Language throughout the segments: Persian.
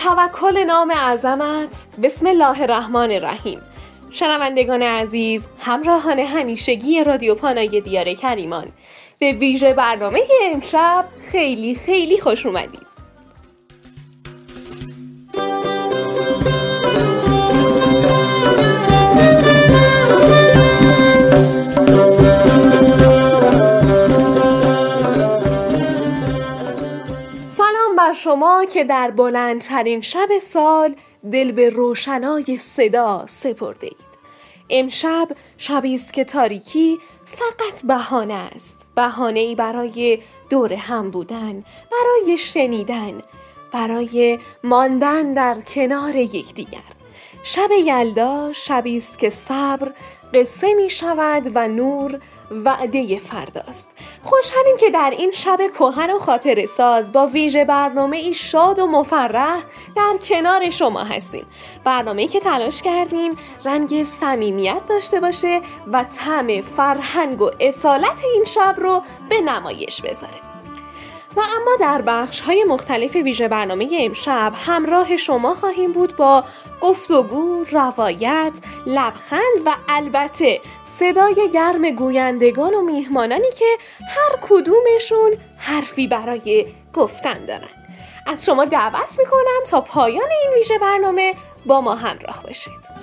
توکل نام عظمت. بسم الله الرحمن الرحیم. شنوندگان عزیز، همراهان همیشگی رادیو پانای دیار کریمان، به ویژه برنامه امشب خیلی خیلی خوش اومدید. سلام بر شما که در بلندترین شب سال دل به روشنای صدا سپرده اید. امشب شبی است که تاریکی فقط بهانه است، بهانه‌ای برای دور هم بودن، برای شنیدن، برای ماندن در کنار یکدیگر. شب یلدا شبی است که صبر قصه می شود و نور وعده فرداست. خوشحالیم که در این شب کهن و خاطره ساز با ویژه برنامه‌ای شاد و مفرح در کنار شما هستیم. برنامه‌ای که تلاش کردیم رنگ صمیمیت داشته باشه و طعم فرهنگ و اصالت این شب رو به نمایش بذاره. و اما در بخش‌های مختلف ویژه برنامه امشب همراه شما خواهیم بود با گفتگو، روایت، لبخند و البته صدای گرم گویندگان و میهمانانی که هر کدومشون حرفی برای گفتن دارن. از شما دعوت میکنم تا پایان این ویژه برنامه با ما همراه باشید.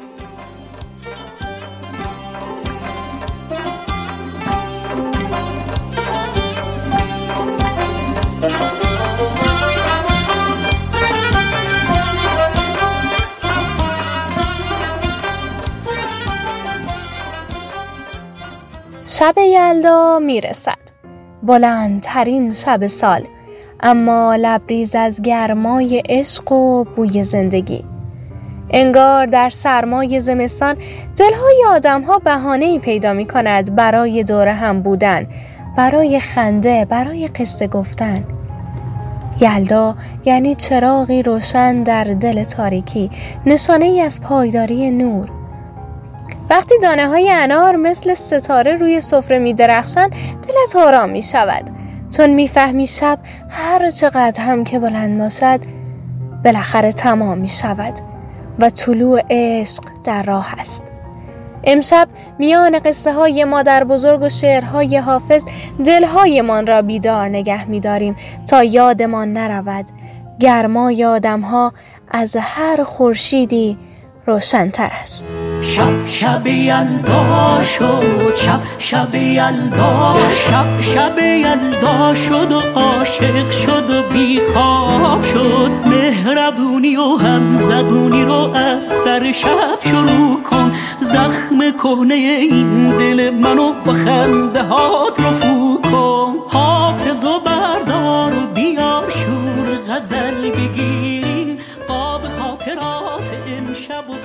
شب یلدا میرسد، بلندترین شب سال، اما لبریز از گرمای عشق و بوی زندگی. انگار در سرمای زمستان دلهای آدم‌ها بهانه‌ای پیدا می‌کند برای دور هم بودن، برای خنده، برای قصه گفتن. یلدا یعنی چراغی روشن در دل تاریکی، نشانه‌ای از پایداری نور. وقتی دانه‌های انار مثل ستاره روی سفره می‌درخشند، دلت آرام می‌شود، چون می‌فهمی شب هر چقدر هم که بلند باشد بالاخره تمام می‌شود و طلوع عشق در راه است. امشب میان قصه های مادر بزرگ و شعرهای حافظ دلهایمان را بیدار نگه می‌داریم تا یادمان نرود گرمای آدم‌ها از هر خورشیدی روشن‌تر است. شب یلدا شد، شب یلدا، شب یلدا شد و عاشق شد و بیخواب شد. مهربونی و همزبونی رو از سر شب شروع کن، زخم کهنه این دل منو با خنده هات رفو کن. حافظ و بردار و بیار شور غزل بگیریم، قاب خاطرات امشب و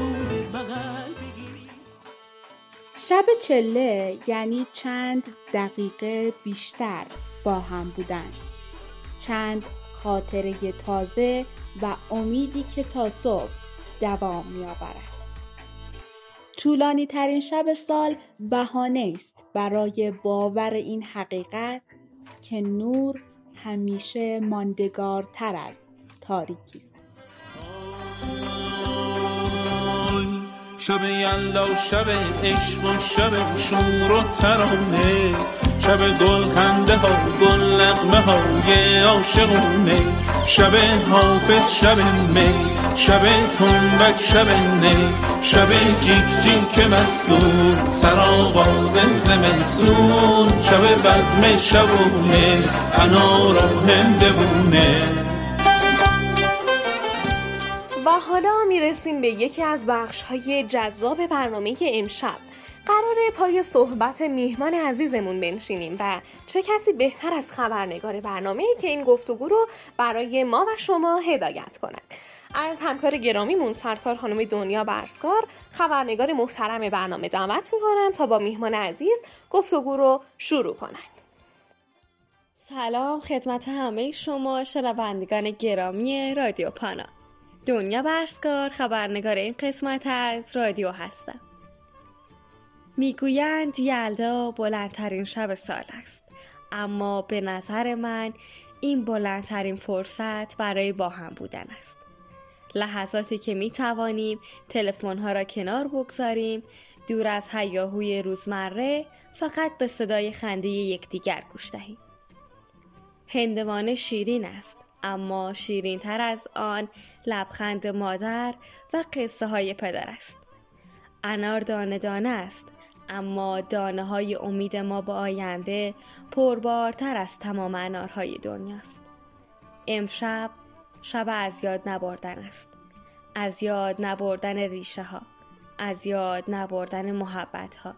شب چله یعنی چند دقیقه بیشتر با هم بودن، چند خاطره تازه و امیدی که تا صبح دوام می‌آورد. طولانی ترین شب سال بهانه است برای باور این حقیقت که نور همیشه ماندگارتر از تاریکی است. شب یلدا شب عشق و شب شور و ترانه، شب گل خنده ها گل نغمه های عاشقونه، شب حافظ شب می، شب تنبک شب نی، شب جیک جیک مستون سرآواز زمستون، شب بزم شبونه انار و هندوونه. و حالا میرسیم به یکی از بخش‌های جذاب برنامه امشب. قراره پای صحبت میهمان عزیزمون بنشینیم و چه کسی بهتر از خبرنگار برنامه‌ای که این گفتگو رو برای ما و شما هدایت کند. از همکار گرامیمون سرکار خانم دنیا برسکار، خبرنگار محترم برنامه، دعوت می‌کنم تا با میهمان عزیز گفتگو رو شروع کنند. سلام خدمت همه شما شنوندگان گرامی رادیو پانا. دنیا برسکار، خبرنگار این قسمت از رادیو هستم. میگویند یلدا بلندترین شب سال است، اما به نظر من این بلندترین فرصت برای با هم بودن است. لحظاتی که می توانیم تلفن‌ها را کنار بگذاریم، دور از هیاهوی روزمره، فقط به صدای خنده یکدیگر گوش دهیم. هندوانه شیرین است، اما شیرین تر از آن لبخند مادر و قصه های پدر است. انار دانه دانه است، اما دانه های امید ما به آینده پربارتر از تمام انارهای دنیاست. امشب شب از یاد نبردن است. از یاد نبردن ریشه ها، از یاد نبردن محبت ها.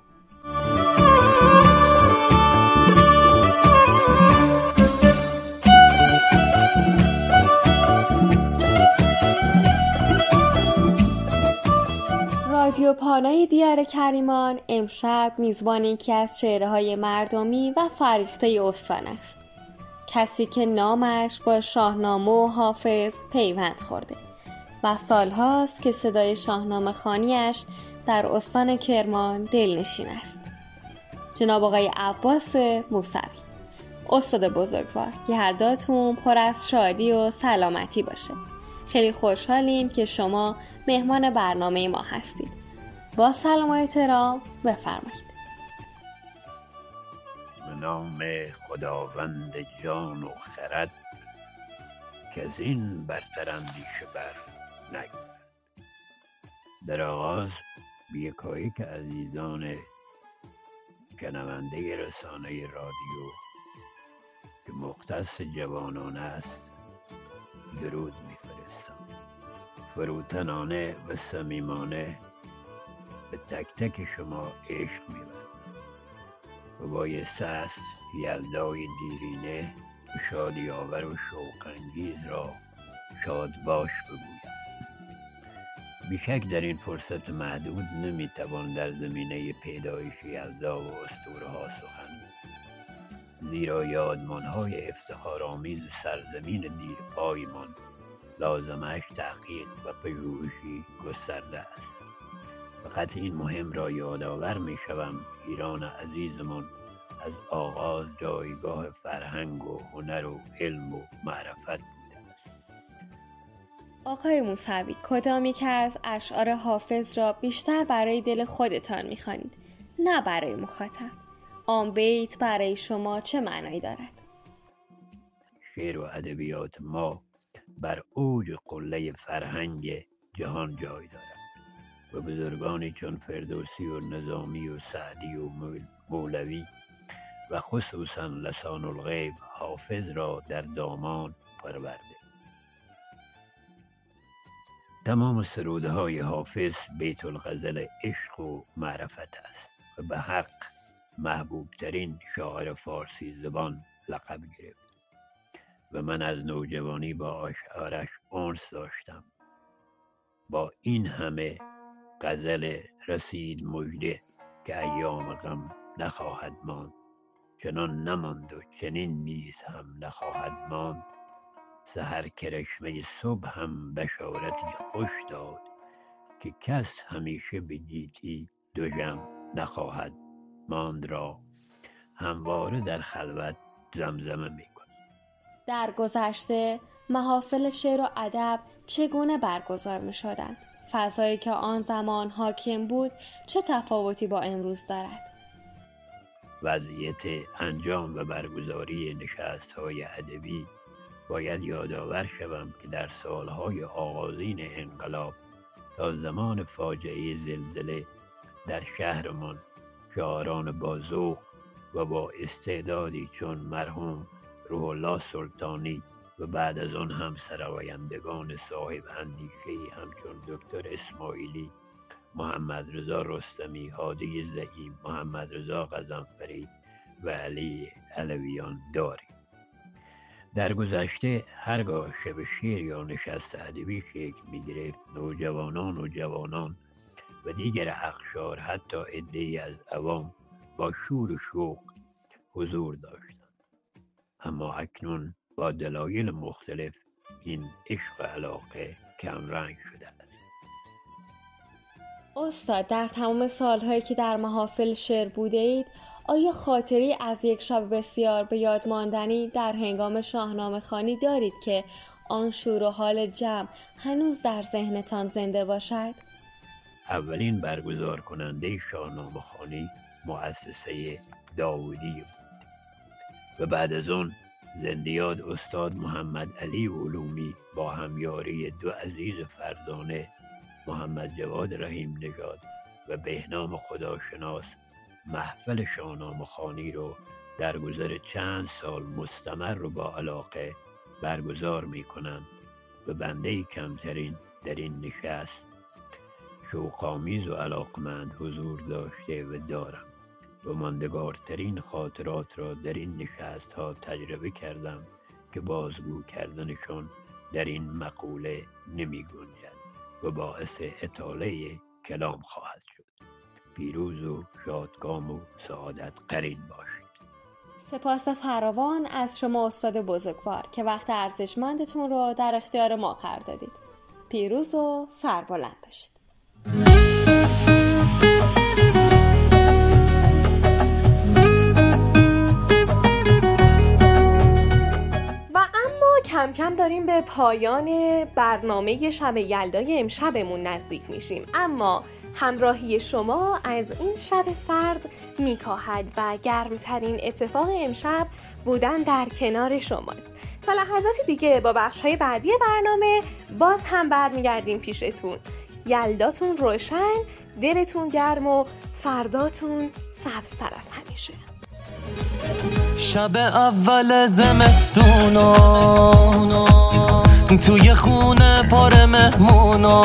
رادیو پانای دیار کریمان امشب میزبان یکی از شعرهای مردمی و فریخته استان است. کسی که نامش با شاهنامه و حافظ پیوند خورده و سالهاست که صدای شاهنامه خوانیش در استان کرمان دلنشین است. جناب آقای عباس موسوی. استاد بزرگوار، یلداتون پر از شادی و سلامتی باشه. خیلی خوشحالیم که شما مهمان برنامه ما هستید. با سلام و احترام بفرمایید. به نام خداوند جان و خرد که از این برتر اندیشه بر نگذرد. در آغاز بی‌یکایک عزیزان شنونده رسانه رادیو که مختص جوانان است درود می‌فرستم. فروتنانه و صمیمانه به تک تک شما عشق می‌ورزم و بایسته است یلدای دیرینه شادی آور و شوق انگیز را شاد باش بگویم. بیشک در این فرصت محدود نمیتوان در زمینه پیدایش یلدا و اسطوره‌ها سخن گفت، زیرا یادمان‌های افتخارآمیز سرزمین دیرپایمان لازمش تحقیق و پژوهشی گسترده است. فقط این مهم را یادآور می‌شوم ایران عزیزمان از آغاز جایگاه فرهنگ و هنر و علم و معرفت بوده است. آقای موسوی، کدام یک از اشعار حافظ را بیشتر برای دل خودتان می‌خوانید، نه برای مخاطب؟ آن بیت برای شما چه معنایی دارد؟ شعر و ادبیات ما بر اوج قله فرهنگ جهان جای دارد و بزرگانی چون فردوسی و نظامی و سعدی و مولوی و خصوصا لسان الغیب حافظ را در دامان پرورده. تمام سرودهای حافظ بیت الغزل عشق و معرفت است و به حق محبوب ترین شاعر فارسی زبان لقب گرفت و من از نوجوانی با اشعارش انس داشتم. با این همه غزل رسید مژده که ایام غم نخواهد ماند، چنان نماند و چنین نیز هم نخواهد ماند. سحر کرشمه صبح هم بشارتی خوش داد که کس همیشه به گیتی دوژم نخواهد ماند را همواره در خلوت زمزمه می‌کند. در گذشته محافل شعر و ادب چگونه برگزار می‌شدند؟ فضایی که آن زمان حاکم بود چه تفاوتی با امروز دارد؟ وضعیت انجام و برگزاری نشست‌های ادبی باید یادآور شوم که در سالهای آغازین انقلاب تا زمان فاجعه زلزله در شهرمان شاعران با ذوق و با استعدادی چون مرحوم روح الله سلطانی و بعد از آن هم سرآیندگان صاحب اندیشه‌ای همچون دکتر اسماعیلی، محمد رضا رستمی، هادی زعیم، محمد رضا غضنفری و علی علویان داریم. در گذشته هرگاه شب شعر یا نشست ادبی شکل می‌گرفت، نوجوانان و جوانان و دیگر اقشار حتی عده‌ای از عوام با شور و شوق حضور داشتند. اما اکنون با دلایل مختلف این عشق و علاقه کمرنگ شده است. استاد، در تمام سالهایی که در محافل شعر بوده اید، آیا خاطری از یک شب بسیار به یاد ماندنی در هنگام شاهنامه خوانی دارید که آن شور و حال جمع هنوز در ذهنتان زنده باشد؟ اولین برگزار کننده شاهنامه خوانی مؤسسه داودی بود و بعد از اون زندیات استاد محمد علی علومی با همیاری دو عزیز فرزانه محمد جواد رحیم نژاد و بهنام خداشناس محفل شاهنامه خوانی رو در گذر چند سال مستمر رو با علاقه برگزار می کنند و بنده کمترین در این نشست شوق‌آمیز و علاقمند حضور داشته و دارم و ماندگارترین خاطرات را در این نشست ها تجربه کردم که بازگو کردنشان در این مقوله نمی گنجد و باعث اطاله کلام خواهد شد. پیروز و شادکام و سعادت قرین باشید. سپاس فراوان از شما استاد بزرگوار که وقت ارزشمندتون رو در اختیار ما قرار دادید. پیروز و سربلند باشید. کم کم داریم به پایان برنامه شب یلدای امشبمون نزدیک میشیم، اما همراهی شما از این شب سرد میکاهد و گرمترین اتفاق امشب بودن در کنار شماست. تا لحظات دیگه با بخش‌های بعدی برنامه باز هم برمیگردیم پیشتون. یلداتون روشن، دلتون گرم و فرداتون سبزتر از همیشه. شب اول زمستونا توی خونه پر مهمونا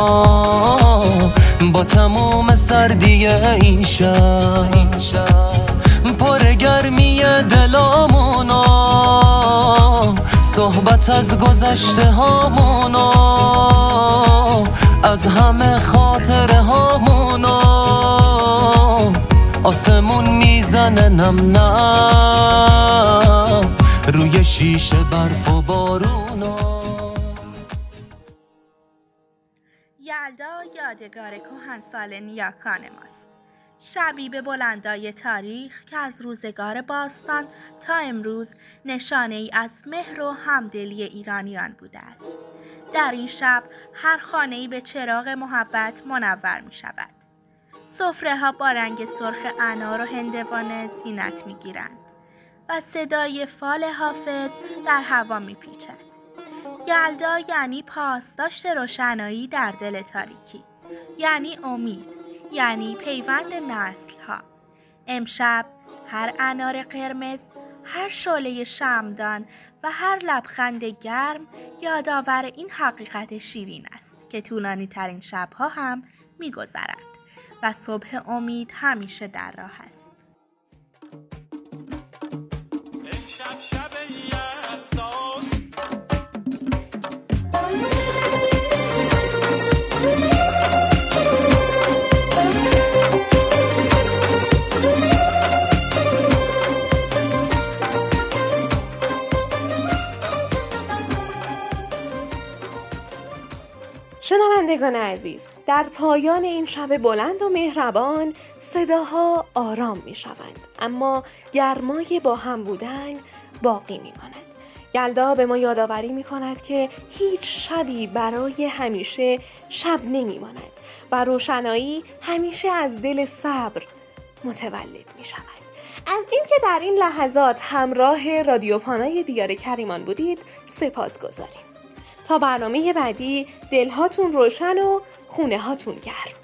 با تموم سردی این شب پر گرمی دلامونا صحبت از گذشته هامونا از همه خاطره هامونا آسمون میزنه نم نم روی شیشه برف و بارونا. یلدا یادگار کهنسال نیاکان ماست. شبی به بلندای تاریخ که از روزگار باستان تا امروز نشانه ای از مهر و همدلی ایرانیان بوده است. در این شب هر خانه‌ای به چراغ محبت منور می شود. سفره ها با رنگ سرخ انار و هندوانه زینت می گیرند و صدای فال حافظ در هوا می پیچد. یلدا یعنی پاسداشت روشنایی در دل تاریکی، یعنی امید، یعنی پیوند نسل ها. امشب هر انار قرمز، هر شعله شمعدان و هر لبخند گرم یادآور این حقیقت شیرین است که طولانی ترین شبها هم می گذرد و صبح امید همیشه در راه است. شنوندگان عزیز، در پایان این شب بلند و مهربان صداها آرام می شوند، اما گرمای با هم بودن باقی می ماند. یلدا به ما یادآوری می کند که هیچ شبی برای همیشه شب نمی ماند و روشنایی همیشه از دل صبر متولد می شود. از اینکه در این لحظات همراه رادیو پانای دیار کریمان بودید سپاس گذاریم. تا برنامه بعدی دلهاتون روشن و خونه هاتون گرم.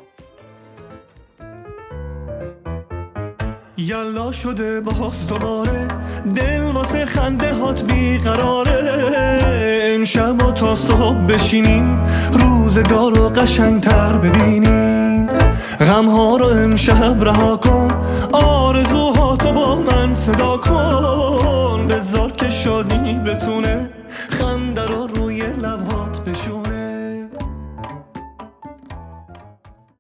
یلا شده باز دوباره دل واسه خنده هات بیقراره. امشب و تا صبح بشینیم روزگار رو قشنگتر ببینیم. غمها رو امشب رها کن، آرزوهاتو با من صدا کن. بذار که شادی بتونه